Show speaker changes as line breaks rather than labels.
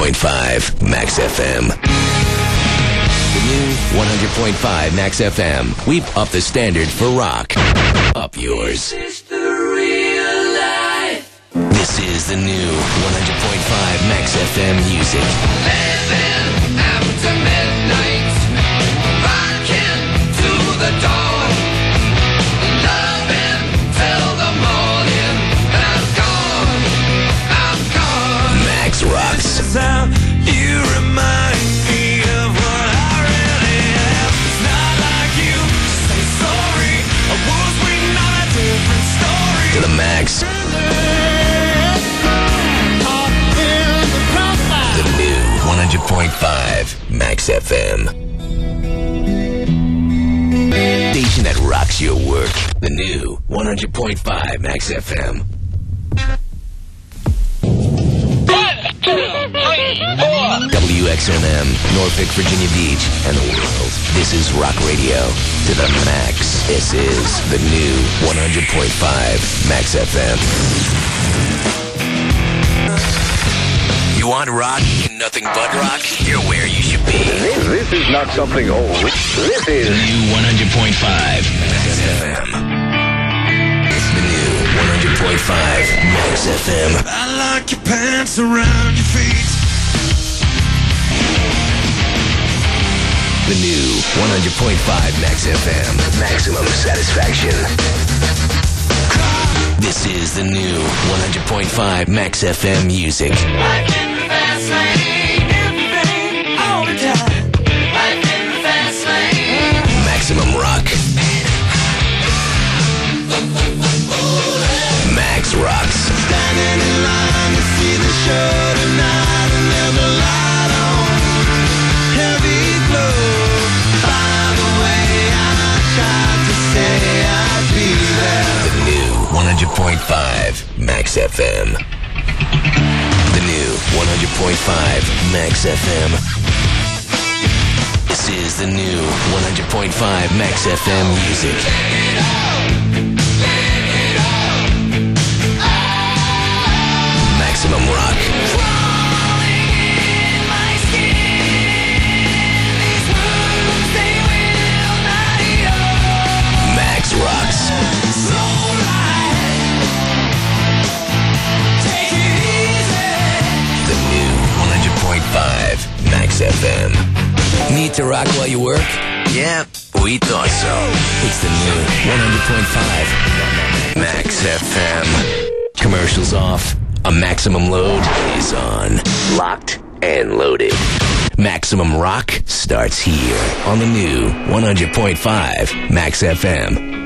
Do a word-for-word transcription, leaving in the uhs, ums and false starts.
point five Max F M. The new one hundred point five Max F M. We've upped the standard for rock. Up yours.
This is the real life.
This is the new one hundred point five Max F M music.
Living after midnight. Rocking to the dawn. Loving till the morning. And I'm gone. I'm gone.
Max rocks.
How you remind me of what I really am. It's not like you say sorry. I was waiting on a different story.
To the max. The new one hundred point five Max F M. Station that rocks your work. The new one hundred point five Max F M. W X M M, Norfolk, Virginia Beach, and the world. This is rock radio to the max. This is the new one hundred point five Max F M. You want rock? Nothing but rock? You're where you should be.
This, this is not something old. This is
the new one hundred point five Max F M. The new one hundred point five Max F M.
I like your pants around your feet.
The new one hundred point five Max F M. Maximum satisfaction. This is the new one hundred point five Max F M music.
Life in the fast lane, everything, all the time. Life in the fast lane.
Maximum rock. Max rocks.
Standing in line to see the show tonight, and there's a light on. Heavy glow. By the way, I tried to say I'd be there.
The new one hundred point five Max F M. The new one hundred point five Max F M. This is the new one hundred point five Max F M music. Maximum rock. Max rocks. The new one hundred point five Max F M. Need to rock while you work? Yeah, we thought so. It's the new one hundred point five Max F M. Commercials off. A maximum load is on. Locked and loaded. Maximum rock starts here on the new one hundred point five Max F M.